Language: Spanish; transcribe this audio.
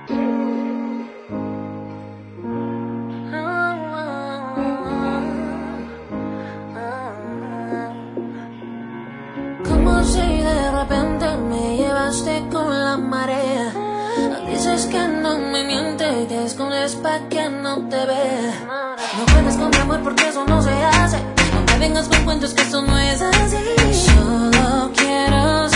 Como si de repente me llevaste con la marea. Dices que no me mientes, te escondes pa' que no te vea. No juegues con mi amor porque eso no se hace. No me vengas con cuentos que eso no es así. Solo quiero